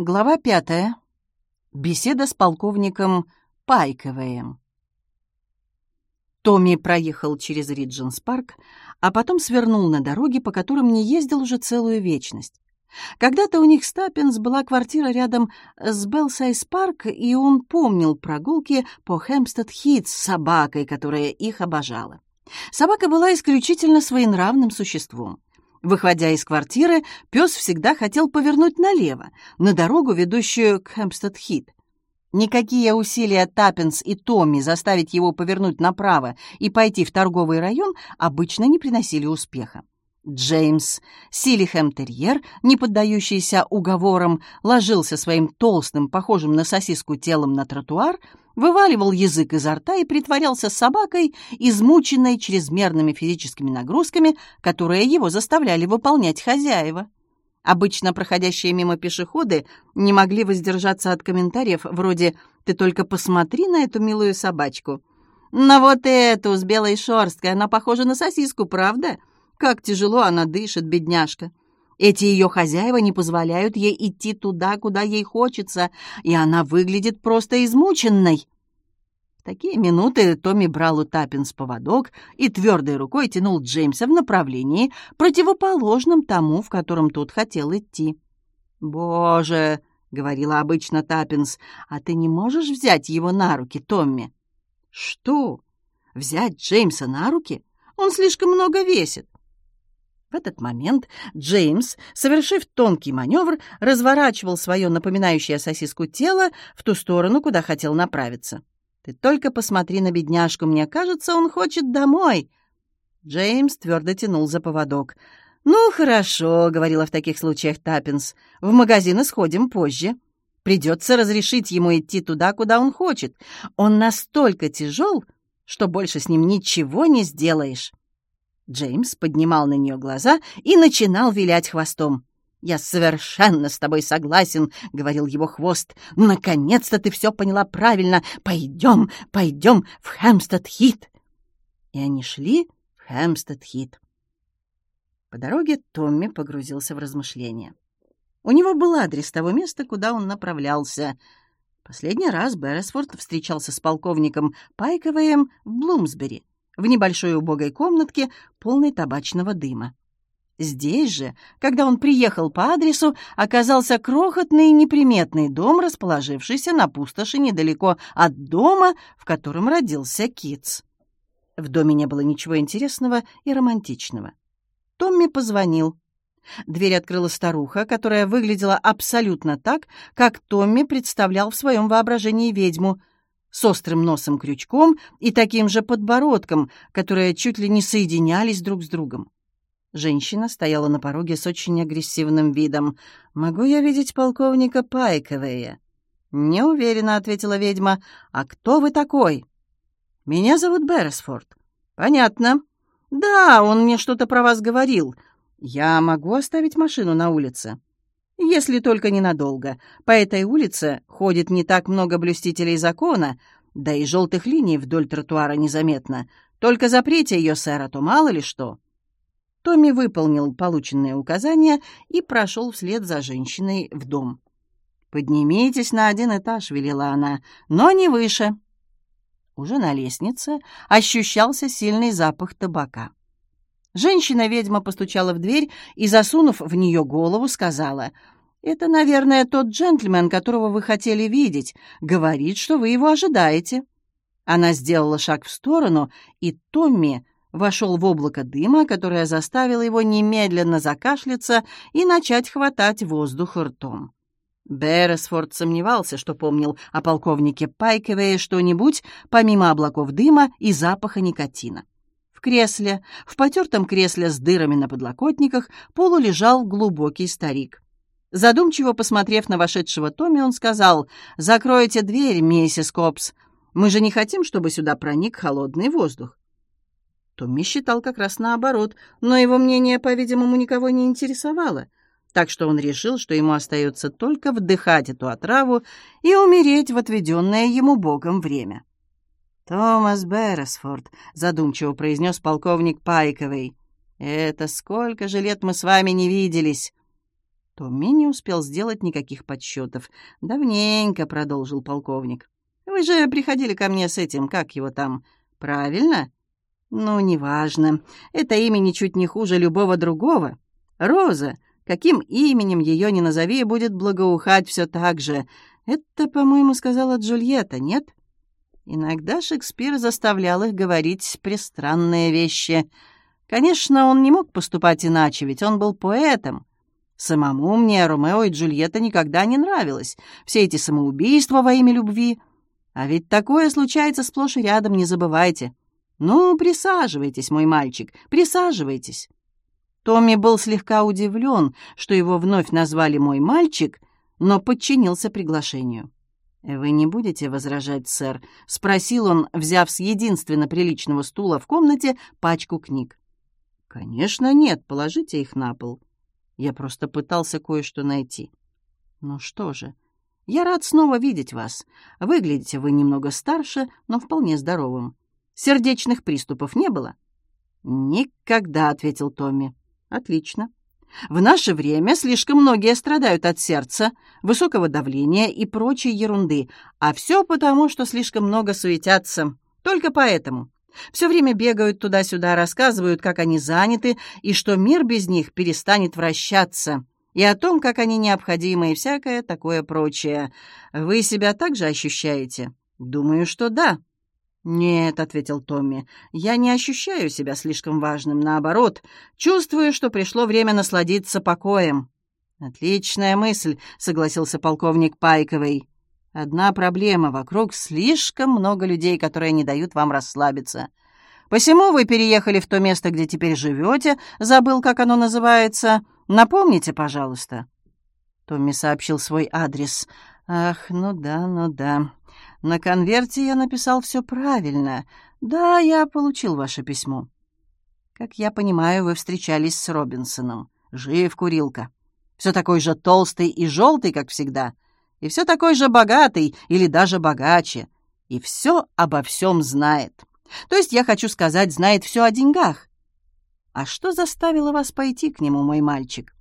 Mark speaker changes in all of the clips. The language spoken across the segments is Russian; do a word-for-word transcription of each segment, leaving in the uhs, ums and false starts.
Speaker 1: Глава пятая. Беседа с полковником Пайкэвэем. Томми проехал через Ридженс-парк, а потом свернул на дороги, по которым не ездил уже целую вечность. Когда-то у них с Таппинс была квартира рядом с Белсайз-парк, и он помнил прогулки по Хэмпстед-Хит с собакой, которая их обожала. Собака была исключительно своенравным существом. Выходя из квартиры, пес всегда хотел повернуть налево, на дорогу, ведущую к Хэмпстед-Хит. Никакие усилия Таппинс и Томми заставить его повернуть направо и пойти в торговый район обычно не приносили успеха. Джеймс, Силихэм-терьер, не поддающийся уговорам, ложился своим толстым, похожим на сосиску телом на тротуар, вываливал язык изо рта и притворялся собакой, измученной чрезмерными физическими нагрузками, которые его заставляли выполнять хозяева. Обычно проходящие мимо пешеходы не могли воздержаться от комментариев вроде «Ты только посмотри на эту милую собачку». «На вот эту с белой шерсткой, она похожа на сосиску, правда? Как тяжело она дышит, бедняжка. Эти ее хозяева не позволяют ей идти туда, куда ей хочется, и она выглядит просто измученной». В такие минуты Томми брал у Таппинс поводок и твердой рукой тянул Джеймса в направлении, противоположном тому, в котором тот хотел идти. «Боже!» — говорила обычно Таппинс, — «а ты не можешь взять его на руки, Томми?» «Что? Взять Джеймса на руки? Он слишком много весит». В этот момент Джеймс, совершив тонкий маневр, разворачивал свое напоминающее сосиску тело в ту сторону, куда хотел направиться. «Ты только посмотри на бедняжку, мне кажется, он хочет домой». Джеймс твердо тянул за поводок. «Ну, хорошо», — говорила в таких случаях Таппинс, — «в магазин сходим позже. Придется разрешить ему идти туда, куда он хочет. Он настолько тяжел, что больше с ним ничего не сделаешь». Джеймс поднимал на нее глаза и начинал вилять хвостом. «Я совершенно с тобой согласен», — говорил его хвост. «Наконец-то ты все поняла правильно. Пойдем, пойдем в Хэмпстед-Хит». И они шли в Хэмпстед-Хит. По дороге Томми погрузился в размышления. У него был адрес того места, куда он направлялся. Последний раз Берресфорд встречался с полковником Пайкэвэем в Блумсбери, в небольшой убогой комнатке, полной табачного дыма. Здесь же, когда он приехал по адресу, оказался крохотный и неприметный дом, расположившийся на пустоши недалеко от дома, в котором родился Китс. В доме не было ничего интересного и романтичного. Томми позвонил. Дверь открыла старуха, которая выглядела абсолютно так, как Томми представлял в своем воображении ведьму, с острым носом-крючком и таким же подбородком, которые чуть ли не соединялись друг с другом. Женщина стояла на пороге с очень агрессивным видом. «Могу я видеть полковника Пайкэвэя?» «Не уверена», — ответила ведьма. «А кто вы такой?» «Меня зовут Берресфорд». «Понятно. Да, он мне что-то про вас говорил. Я могу оставить машину на улице?» «Если только ненадолго. По этой улице ходит не так много блюстителей закона, да и желтых линий вдоль тротуара незаметно. Только запрете ее, сэр, а то мало ли что». Томми выполнил полученные указания и прошел вслед за женщиной в дом. «Поднимитесь на один этаж», — велела она, — «но не выше». Уже на лестнице ощущался сильный запах табака. Женщина-ведьма постучала в дверь и, засунув в нее голову, сказала: «Это, наверное, тот джентльмен, которого вы хотели видеть. Говорит, что вы его ожидаете». Она сделала шаг в сторону, и Томми вошел в облако дыма, которое заставило его немедленно закашляться и начать хватать воздух ртом. Берресфорд сомневался, что помнил о полковнике Пайкэвэе что-нибудь, помимо облаков дыма и запаха никотина. В кресле, в потертом кресле с дырами на подлокотниках, полулежал глубокий старик. Задумчиво посмотрев на вошедшего Томми, он сказал: «Закройте дверь, миссис Копс. Мы же не хотим, чтобы сюда проник холодный воздух». Томми считал как раз наоборот, но его мнение, по-видимому, никого не интересовало, так что он решил, что ему остается только вдыхать эту отраву и умереть в отведенное ему Богом время. «Томас Берресфорд», — задумчиво произнес полковник Пайкэвэй, — «это сколько же лет мы с вами не виделись». Томми не успел сделать никаких подсчетов. «Давненько», — продолжил полковник. «Вы же приходили ко мне с этим, как его там, правильно?» «Ну, неважно. Это имя ничуть не хуже любого другого. Роза, каким именем ее ни назови, будет благоухать все так же. Это, по-моему, сказала Джульетта, нет?» Иногда Шекспир заставлял их говорить пристранные вещи. Конечно, он не мог поступать иначе, ведь он был поэтом. Самому мне Ромео и Джульетта никогда не нравилось. Все эти самоубийства во имя любви. А ведь такое случается сплошь и рядом, не забывайте. Ну, присаживайтесь, мой мальчик, присаживайтесь. Томми был слегка удивлен, что его вновь назвали «мой мальчик», но подчинился приглашению. «Вы не будете возражать, сэр?» — спросил он, взяв с единственно приличного стула в комнате пачку книг. «Конечно нет, положите их на пол. Я просто пытался кое-что найти». «Ну что же, я рад снова видеть вас. Выглядите вы немного старше, но вполне здоровым. Сердечных приступов не было?» «Никогда», — ответил Томми. «Отлично. В наше время слишком многие страдают от сердца, высокого давления и прочей ерунды, а все потому, что слишком много суетятся. Только поэтому. Все время бегают туда-сюда, рассказывают, как они заняты, и что мир без них перестанет вращаться, и о том, как они необходимы, и всякое такое прочее. Вы себя так же ощущаете? Думаю, что да». «Нет», — ответил Томми, — «я не ощущаю себя слишком важным, наоборот, чувствую, что пришло время насладиться покоем». «Отличная мысль», — согласился полковник Пайковый. «Одна проблема — вокруг слишком много людей, которые не дают вам расслабиться. Посему вы переехали в то место, где теперь живете, забыл, как оно называется. Напомните, пожалуйста». Томми сообщил свой адрес. «Ах, ну да, ну да. На конверте я написал все правильно. Да, я получил ваше письмо. Как я понимаю, вы встречались с Робинсоном. Жив, курилка. Все такой же толстый и желтый, как всегда. И все такой же богатый или даже богаче. И все обо всем знает. То есть, я хочу сказать, знает все о деньгах. А что заставило вас пойти к нему, мой мальчик?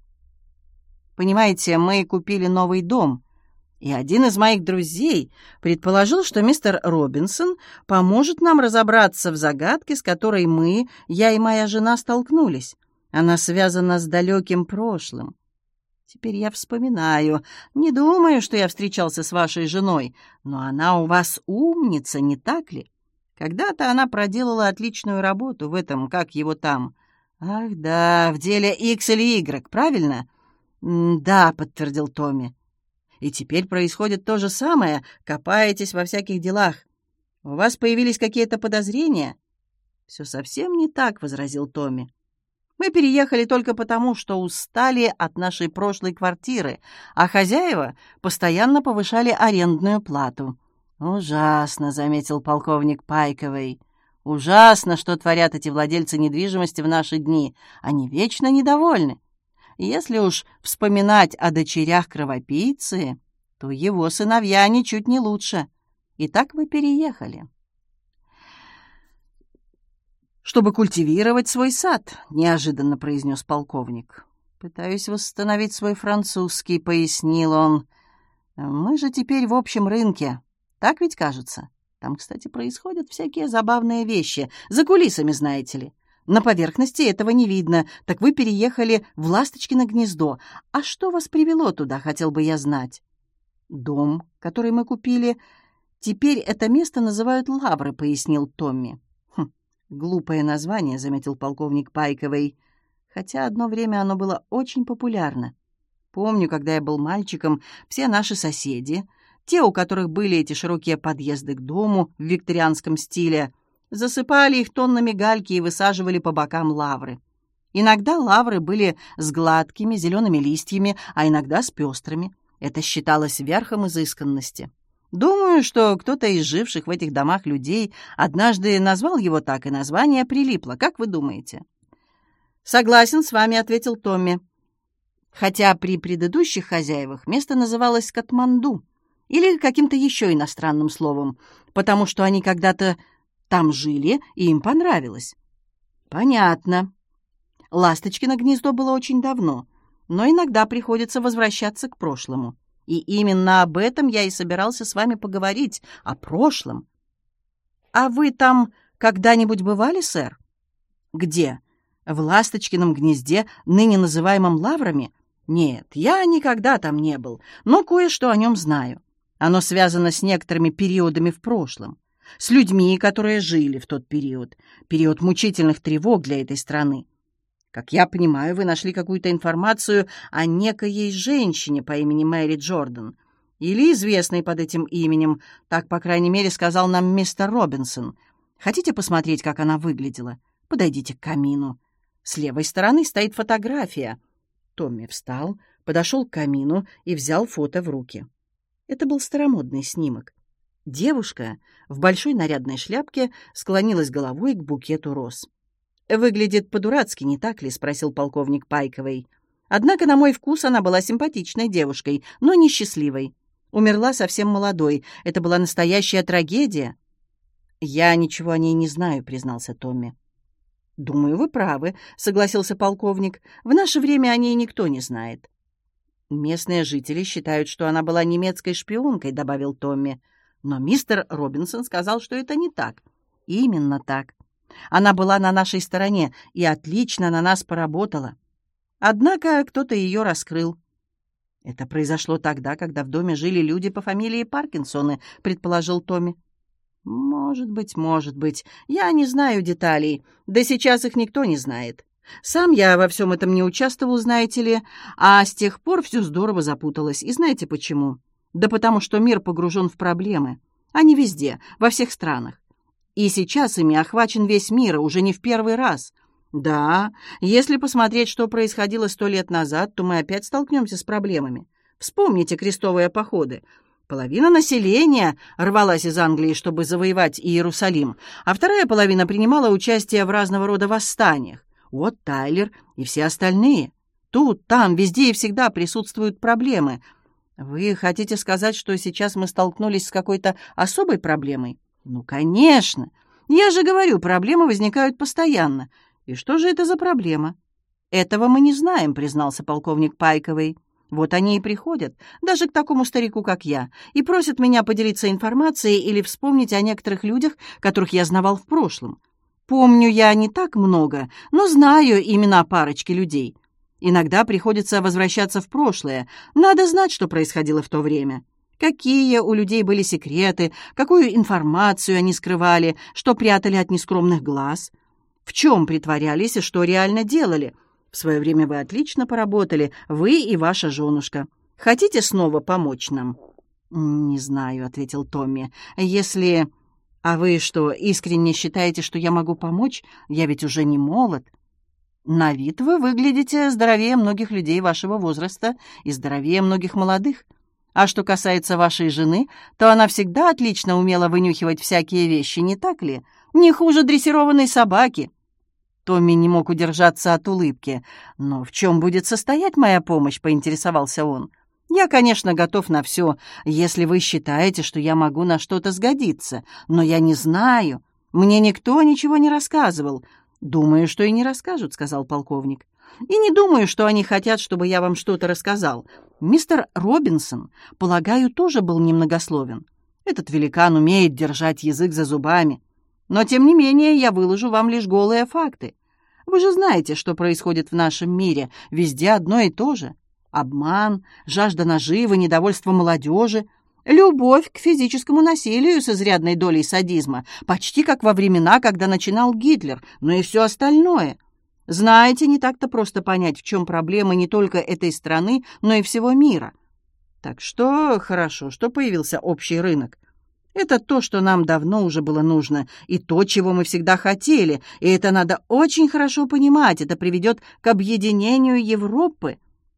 Speaker 1: Понимаете, мы купили новый дом, и один из моих друзей предположил, что мистер Робинсон поможет нам разобраться в загадке, с которой мы, я и моя жена, столкнулись. Она связана с далеким прошлым. Теперь я вспоминаю. Не думаю, что я встречался с вашей женой, но она у вас умница, не так ли? Когда-то она проделала отличную работу в этом, как его там. Ах да, в деле X или Y, правильно? Да, подтвердил Томми. И теперь происходит то же самое. Копаетесь во всяких делах. У вас появились какие-то подозрения? Все совсем не так, возразил Томми. Мы переехали только потому, что устали от нашей прошлой квартиры, а хозяева постоянно повышали арендную плату. «Ужасно», — заметил полковник Пайковый. «Ужасно, что творят эти владельцы недвижимости в наши дни. Они вечно недовольны. Если уж вспоминать о дочерях кровопийцы, то его сыновья ничуть не лучше. И так вы переехали». «Чтобы культивировать свой сад», — неожиданно произнес полковник. «Пытаюсь восстановить свой французский», — пояснил он. «Мы же теперь в общем рынке. Так ведь кажется? Там, кстати, происходят всякие забавные вещи. За кулисами, знаете ли. На поверхности этого не видно. Так вы переехали в Ласточкино гнездо. А что вас привело туда, хотел бы я знать?» «Дом, который мы купили. Теперь это место называют Лавры», — пояснил Томми. «Хм, глупое название», — заметил полковник Пайковый. «Хотя одно время оно было очень популярно. Помню, когда я был мальчиком, все наши соседи, те, у которых были эти широкие подъезды к дому в викторианском стиле, засыпали их тоннами гальки и высаживали по бокам лавры. Иногда лавры были с гладкими зелеными листьями, а иногда с пестрыми. Это считалось верхом изысканности. Думаю, что кто-то из живших в этих домах людей однажды назвал его так, и название прилипло. Как вы думаете?» «Согласен с вами», — ответил Томми. Хотя при предыдущих хозяевах место называлось Катманду или каким-то еще иностранным словом, потому что они когда-то там жили, и им понравилось. «Понятно. Ласточкино гнездо было очень давно. но иногда приходится возвращаться к прошлому. И именно об этом я и собирался с вами поговорить, о прошлом. А вы там когда-нибудь бывали, сэр? Где? В Ласточкином гнезде, ныне называемом Лаврами? Нет, я никогда там не был, но кое-что о нем знаю. Оно связано с некоторыми периодами в прошлом, с людьми, которые жили в тот период, период мучительных тревог для этой страны. Как я понимаю, вы нашли какую-то информацию о некоей женщине по имени Мэри Джордан, или известной под этим именем, так, по крайней мере, сказал нам мистер Робинсон. Хотите посмотреть, как она выглядела? Подойдите к камину. С левой стороны стоит фотография. Томми встал, подошел к камину и взял фото в руки. Это был старомодный снимок. Девушка в большой нарядной шляпке склонилась головой к букету роз. «Выглядит по-дурацки, не так ли?» — спросил полковник Пайковый. «Однако, на мой вкус, она была симпатичной девушкой, но несчастливой. Умерла совсем молодой. Это была настоящая трагедия». «Я ничего о ней не знаю», — признался Томми. «Думаю, вы правы», — согласился полковник. «В наше время о ней никто не знает». «Местные жители считают, что она была немецкой шпионкой», — добавил Томми. «Но мистер Робинсон сказал, что это не так». «Именно так. Она была на нашей стороне и отлично на нас поработала. Однако кто-то ее раскрыл». «Это произошло тогда, когда в доме жили люди по фамилии Паркинсоны», — предположил Томми. «Может быть, может быть. Я не знаю деталей. Да сейчас их никто не знает. Сам я во всем этом не участвовал, знаете ли, а с тех пор все здорово запуталось. И знаете почему? Да потому что мир погружен в проблемы. Они везде, во всех странах. И сейчас ими охвачен весь мир, уже не в первый раз. Да, если посмотреть, что происходило сто лет назад, то мы опять столкнемся с проблемами. Вспомните крестовые походы. Половина населения рвалась из Англии, чтобы завоевать Иерусалим, а вторая половина принимала участие в разного рода восстаниях. Вот Тайлер и все остальные. Тут, там, везде и всегда присутствуют проблемы. Вы хотите сказать, что сейчас мы столкнулись с какой-то особой проблемой? Ну, конечно. Я же говорю, проблемы возникают постоянно. И что же это за проблема? Этого мы не знаем, признался полковник Пайковый. Вот они и приходят, даже к такому старику, как я, и просят меня поделиться информацией или вспомнить о некоторых людях, которых я знавал в прошлом. Помню я не так много, но знаю имена парочки людей. Иногда приходится возвращаться в прошлое. Надо знать, что происходило в то время. Какие у людей были секреты, какую информацию они скрывали, что прятали от нескромных глаз, в чем притворялись и что реально делали. В свое время вы отлично поработали, вы и ваша женушка. Хотите снова помочь нам?» «Не знаю», — ответил Томми. «Если... А вы что, искренне считаете, что я могу помочь? Я ведь уже не молод». «На вид вы выглядите здоровее многих людей вашего возраста и здоровее многих молодых. А что касается вашей жены, то она всегда отлично умела вынюхивать всякие вещи, не так ли? Не хуже дрессированной собаки». Томми не мог удержаться от улыбки. «Но в чем будет состоять моя помощь?» — поинтересовался он. «Я, конечно, готов на все, если вы считаете, что я могу на что-то сгодиться. Но я не знаю. Мне никто ничего не рассказывал». «Думаю, что и не расскажут», — сказал полковник. «И не думаю, что они хотят, чтобы я вам что-то рассказал. Мистер Робинсон, полагаю, тоже был немногословен. Этот великан умеет держать язык за зубами. Но, тем не менее, я выложу вам лишь голые факты. Вы же знаете, что происходит в нашем мире. Везде одно и то же. Обман, жажда наживы, недовольство молодежи, любовь к физическому насилию с изрядной долей садизма, почти как во времена, когда начинал Гитлер, но и все остальное. Знаете, не так-то просто понять, в чем проблема не только этой страны, но и всего мира. Так что хорошо, что появился общий рынок. Это то, что нам давно уже было нужно, и то, чего мы всегда хотели, и это надо очень хорошо понимать, это приведет к объединению Европы.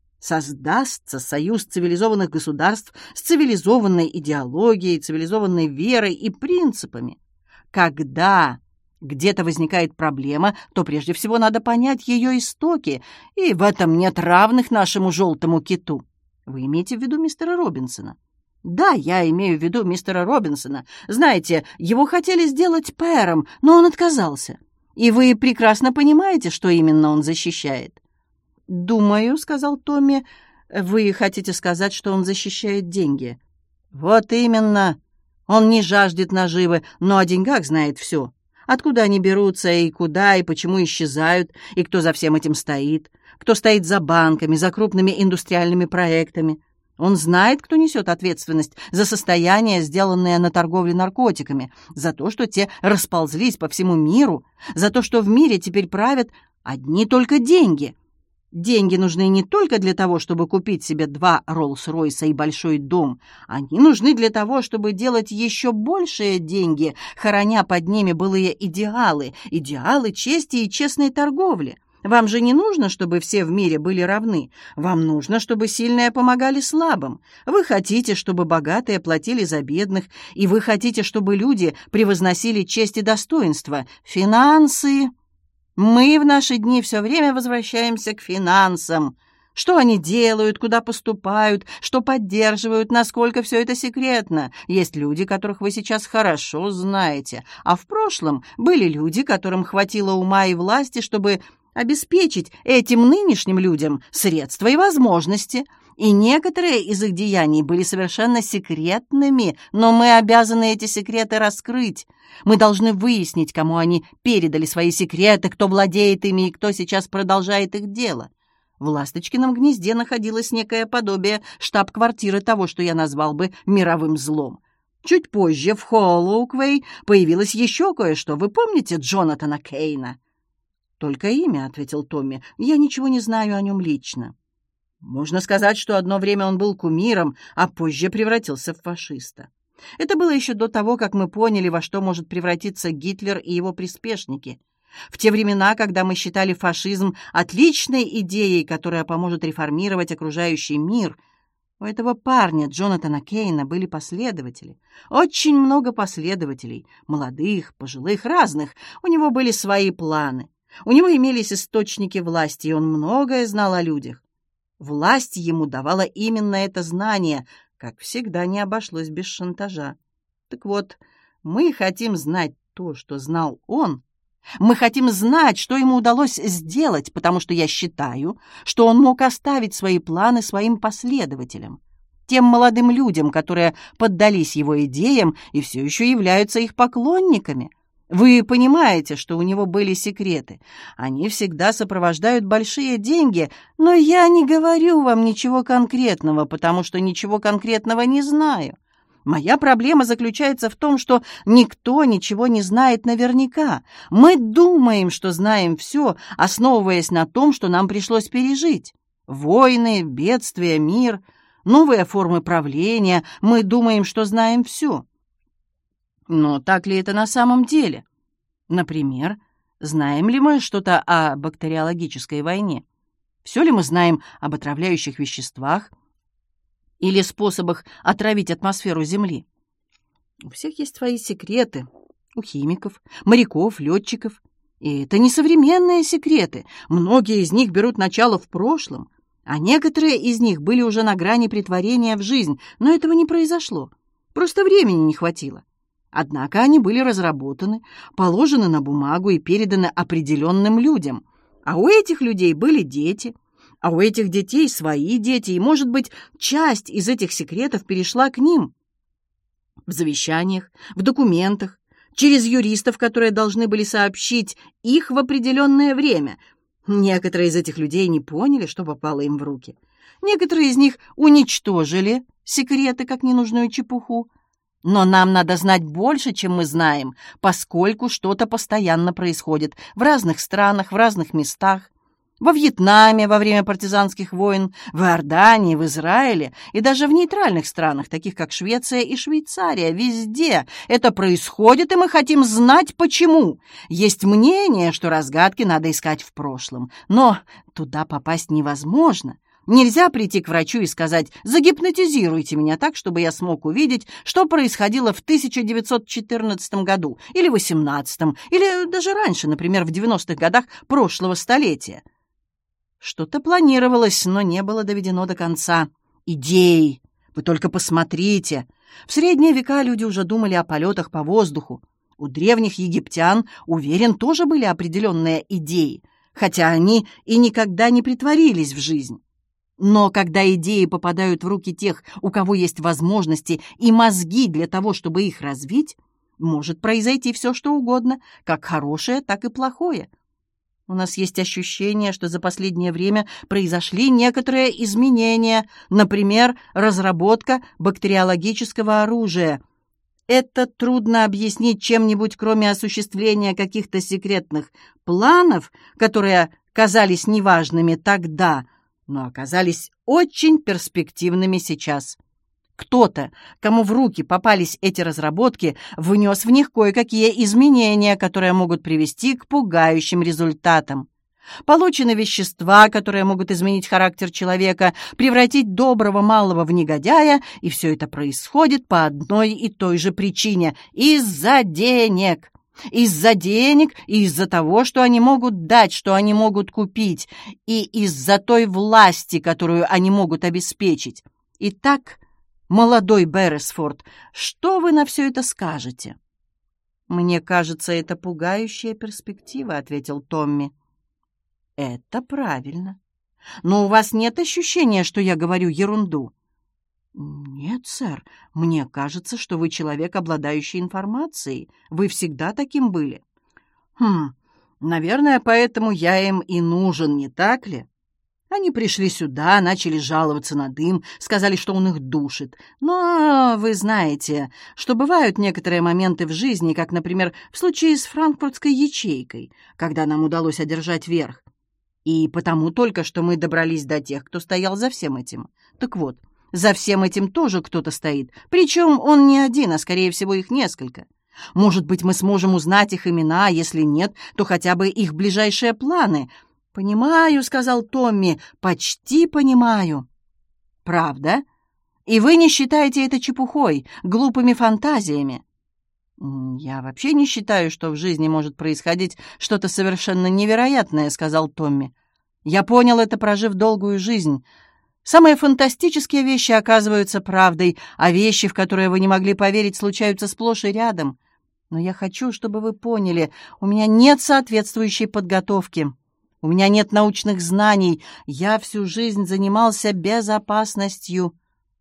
Speaker 1: Создастся союз цивилизованных государств с цивилизованной идеологией, цивилизованной верой и принципами. Когда где-то возникает проблема, то прежде всего надо понять ее истоки, и в этом нет равных нашему желтому киту. Вы имеете в виду мистера Робинсона? Да, я имею в виду мистера Робинсона. Знаете, его хотели сделать пэром, но он отказался. И вы прекрасно понимаете, что именно он защищает. «Думаю», — сказал Томми, — «вы хотите сказать, что он защищает деньги?» «Вот именно. Он не жаждет наживы, но о деньгах знает все. Откуда они берутся, и куда, и почему исчезают, и кто за всем этим стоит, кто стоит за банками, за крупными индустриальными проектами. Он знает, кто несет ответственность за состояние, сделанное на торговле наркотиками, за то, что те расползлись по всему миру, за то, что в мире теперь правят одни только деньги. Деньги нужны не только для того, чтобы купить себе два Роллс-Ройса и большой дом. Они нужны для того, чтобы делать еще большие деньги, хороня под ними былые идеалы, идеалы чести и честной торговли. Вам же не нужно, чтобы все в мире были равны. Вам нужно, чтобы сильные помогали слабым. Вы хотите, чтобы богатые платили за бедных, и вы хотите, чтобы люди превозносили честь и достоинство. Финансы. Мы в наши дни все время возвращаемся к финансам. Что они делают, куда поступают, что поддерживают, насколько все это секретно. Есть люди, которых вы сейчас хорошо знаете, а в прошлом были люди, которым хватило ума и власти, чтобы обеспечить этим нынешним людям средства и возможности. И некоторые из их деяний были совершенно секретными, но мы обязаны эти секреты раскрыть. Мы должны выяснить, кому они передали свои секреты, кто владеет ими и кто сейчас продолжает их дело. В Ласточкином гнезде находилось некое подобие штаб-квартиры того, что я назвал бы мировым злом. Чуть позже в Холлоуквей появилось еще кое-что. Вы помните Джонатана Кейна? «Только имя», — ответил Томми. «Я ничего не знаю о нем лично». Можно сказать, что одно время он был кумиром, а позже превратился в фашиста. Это было еще до того, как мы поняли, во что может превратиться Гитлер и его приспешники. В те времена, когда мы считали фашизм отличной идеей, которая поможет реформировать окружающий мир, у этого парня, Джонатана Кейна, были последователи. Очень много последователей, молодых, пожилых, разных. У него были свои планы. У него имелись источники власти, и он многое знал о людях. Власть ему давала именно это знание, как всегда не обошлось без шантажа. Так вот, мы хотим знать то, что знал он. Мы хотим знать, что ему удалось сделать, потому что я считаю, что он мог оставить свои планы своим последователям, тем молодым людям, которые поддались его идеям и все еще являются их поклонниками. Вы понимаете, что у него были секреты. Они всегда сопровождают большие деньги, но я не говорю вам ничего конкретного, потому что ничего конкретного не знаю. Моя проблема заключается в том, что никто ничего не знает наверняка. Мы думаем, что знаем все, основываясь на том, что нам пришлось пережить. Войны, бедствия, мир, новые формы правления. Мы думаем, что знаем все. Но так ли это на самом деле? Например, знаем ли мы что-то о бактериологической войне? Все ли мы знаем об отравляющих веществах или способах отравить атмосферу Земли? У всех есть свои секреты. У химиков, моряков, летчиков. И это не современные секреты. Многие из них берут начало в прошлом, а некоторые из них были уже на грани претворения в жизнь, но этого не произошло. Просто времени не хватило. Однако они были разработаны, положены на бумагу и переданы определенным людям. А у этих людей были дети, а у этих детей свои дети, и, может быть, часть из этих секретов перешла к ним. В завещаниях, в документах, через юристов, которые должны были сообщить их в определенное время. Некоторые из этих людей не поняли, что попало им в руки. Некоторые из них уничтожили секреты как ненужную чепуху. Но нам надо знать больше, чем мы знаем, поскольку что-то постоянно происходит в разных странах, в разных местах. Во Вьетнаме во время партизанских войн, в Иордании, в Израиле и даже в нейтральных странах, таких как Швеция и Швейцария. Везде это происходит, и мы хотим знать, почему. Есть мнение, что разгадки надо искать в прошлом, но туда попасть невозможно. Нельзя прийти к врачу и сказать: «Загипнотизируйте меня так, чтобы я смог увидеть, что происходило в тысяча девятьсот четырнадцатом году, или восемнадцатом, или даже раньше, например, в девяностых годах прошлого столетия». Что-то планировалось, но не было доведено до конца. Идей. Вы только посмотрите. В средние века люди уже думали о полетах по воздуху. У древних египтян, уверен, тоже были определенные идеи. хотя они и никогда не претворились в жизнь. Но когда идеи попадают в руки тех, у кого есть возможности и мозги для того, чтобы их развить, может произойти все, что угодно, как хорошее, так и плохое. У нас есть ощущение, что за последнее время произошли некоторые изменения, например, разработка бактериологического оружия. Это трудно объяснить чем-нибудь, кроме осуществления каких-то секретных планов, которые казались неважными тогда, но оказались очень перспективными сейчас. Кто-то, кому в руки попались эти разработки, внес в них кое-какие изменения, которые могут привести к пугающим результатам. Получены вещества, которые могут изменить характер человека, превратить доброго малого в негодяя, и все это происходит по одной и той же причине – из-за денег. Из-за денег и из-за того, что они могут дать, что они могут купить, и из-за той власти, которую они могут обеспечить. Итак, молодой Берресфорд, что вы на все это скажете? «Мне кажется, это пугающая перспектива», — ответил Томми. «Это правильно. Но у вас нет ощущения, что я говорю ерунду?» «Нет, сэр. Мне кажется, что вы человек, обладающий информацией. Вы всегда таким были». «Хм, наверное, поэтому я им и нужен, не так ли?» Они пришли сюда, начали жаловаться на дым, сказали, что он их душит. Но вы знаете, что бывают некоторые моменты в жизни, как, например, в случае с франкфуртской ячейкой, когда нам удалось одержать верх. И потому только что мы добрались до тех, кто стоял за всем этим. Так вот, за всем этим тоже кто-то стоит, причем он не один, а, скорее всего, их несколько. Может быть, мы сможем узнать их имена, а если нет, то хотя бы их ближайшие планы. «Понимаю», — сказал Томми, — «почти понимаю». «Правда? И вы не считаете это чепухой, глупыми фантазиями?» «Я вообще не считаю, что в жизни может происходить что-то совершенно невероятное», — сказал Томми. «Я понял это, прожив долгую жизнь. Самые фантастические вещи оказываются правдой, а вещи, в которые вы не могли поверить, случаются сплошь и рядом. Но я хочу, чтобы вы поняли, у меня нет соответствующей подготовки. У меня нет научных знаний. Я всю жизнь занимался безопасностью».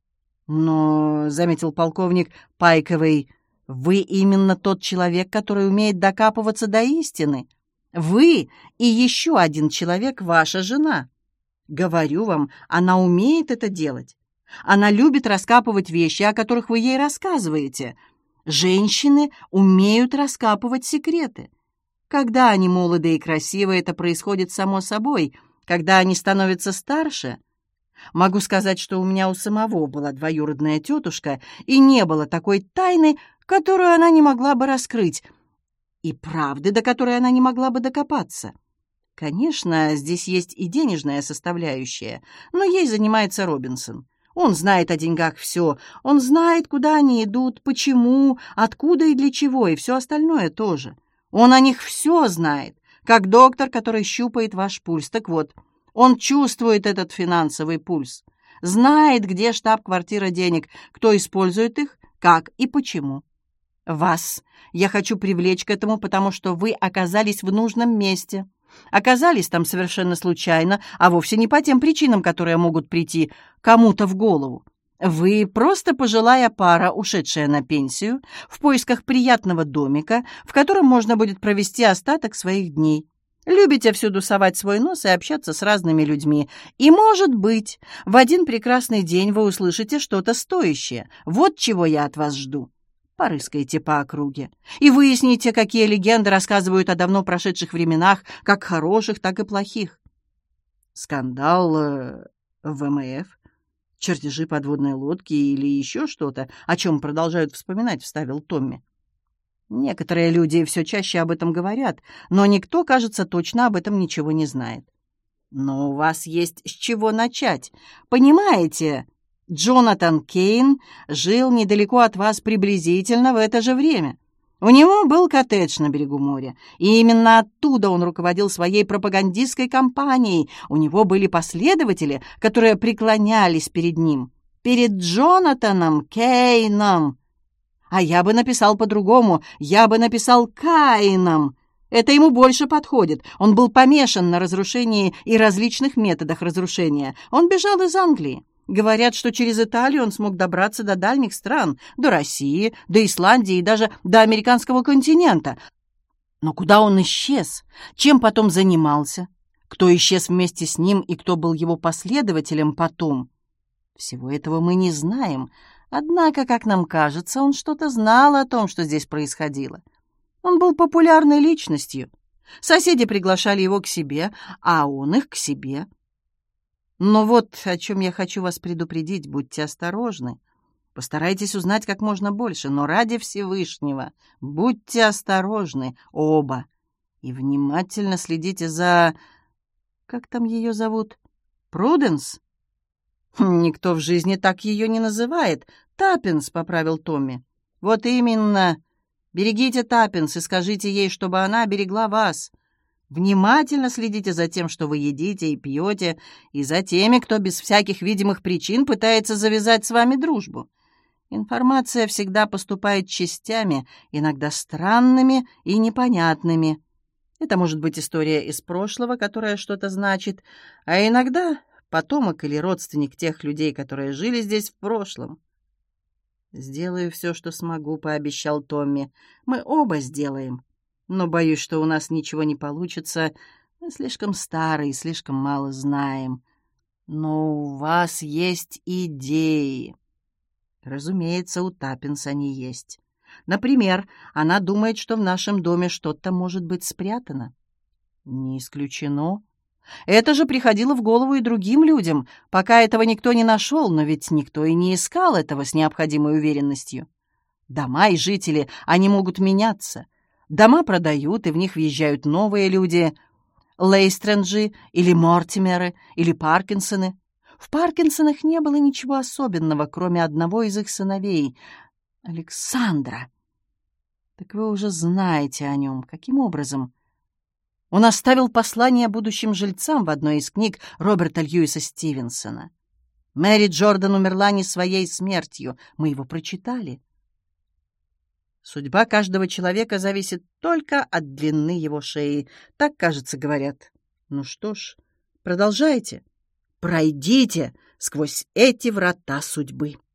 Speaker 1: «Но, — заметил полковник Пайковый, — вы именно тот человек, который умеет докапываться до истины. Вы и еще один человек — ваша жена. Говорю вам, она умеет это делать. Она любит раскапывать вещи, о которых вы ей рассказываете. Женщины умеют раскапывать секреты. Когда они молоды и красивы, это происходит само собой. Когда они становятся старше... Могу сказать, что у меня у самого была двоюродная тетушка, и не было такой тайны, которую она не могла бы раскрыть, и правды, до которой она не могла бы докопаться. Конечно, здесь есть и денежная составляющая, но ей занимается Робинсон. Он знает о деньгах все, он знает, куда они идут, почему, откуда и для чего, и все остальное тоже. Он о них все знает, как доктор, который щупает ваш пульс. Так вот, он чувствует этот финансовый пульс, знает, где штаб-квартира денег, кто использует их, как и почему. Вас я хочу привлечь к этому, потому что вы оказались в нужном месте. Оказались там совершенно случайно, а вовсе не по тем причинам, которые могут прийти кому-то в голову. Вы просто пожилая пара, ушедшая на пенсию, в поисках приятного домика, в котором можно будет провести остаток своих дней. Любите всюду совать свой нос и общаться с разными людьми. И, может быть, в один прекрасный день вы услышите что-то стоящее. Вот чего я от вас жду. Порыскайте по округе и выясните, какие легенды рассказывают о давно прошедших временах, как хороших, так и плохих. Скандал э, в эм эф, чертежи подводной лодки или еще что-то, о чем продолжают вспоминать, вставил Томми. Некоторые люди все чаще об этом говорят, но никто, кажется, точно об этом ничего не знает. Но у вас есть с чего начать. Понимаете, Джонатан Кейн жил недалеко от вас приблизительно в это же время. У него был коттедж на берегу моря, и именно оттуда он руководил своей пропагандистской кампанией. У него были последователи, которые преклонялись перед ним, перед Джонатаном Кейном. А я бы написал по-другому, я бы написал Каином. Это ему больше подходит. Он был помешан на разрушении и различных методах разрушения. Он бежал из Англии. Говорят, что через Италию он смог добраться до дальних стран, до России, до Исландии и даже до американского континента. Но куда он исчез? Чем потом занимался? Кто исчез вместе с ним и кто был его последователем потом? Всего этого мы не знаем. Однако, как нам кажется, он что-то знал о том, что здесь происходило. Он был популярной личностью. Соседи приглашали его к себе, а он их к себе. Но вот о чем я хочу вас предупредить. Будьте осторожны. Постарайтесь узнать как можно больше, но ради Всевышнего будьте осторожны оба. И внимательно следите за... Как там ее зовут? Пруденс? Никто в жизни так ее не называет. Таппинс, поправил Томми. Вот именно. Берегите Таппинс и скажите ей, чтобы она берегла вас. Внимательно следите за тем, что вы едите и пьете, и за теми, кто без всяких видимых причин пытается завязать с вами дружбу. Информация всегда поступает частями, иногда странными и непонятными. Это может быть история из прошлого, которая что-то значит, а иногда потомок или родственник тех людей, которые жили здесь в прошлом. «Сделаю все, что смогу», — пообещал Томми. «Мы оба сделаем. Но боюсь, что у нас ничего не получится. Мы слишком старые и слишком мало знаем. Но у вас есть идеи». Разумеется, у Таппинс они есть. Например, она думает, что в нашем доме что-то может быть спрятано. Не исключено. Это же приходило в голову и другим людям, пока этого никто не нашел, но ведь никто и не искал этого с необходимой уверенностью. Дома и жители, они могут меняться. Дома продают, и в них въезжают новые люди. Лейстренджи или Мортимеры или Паркинсоны. В Паркинсонах не было ничего особенного, кроме одного из их сыновей — Александра. Так вы уже знаете о нем. Каким образом? Он оставил послание будущим жильцам в одной из книг Роберта Льюиса Стивенсона. Мэри Джордан умерла не своей смертью. Мы его прочитали. Судьба каждого человека зависит только от длины его шеи. Так, кажется, говорят. Ну что ж, продолжайте. Пройдите сквозь эти врата судьбы.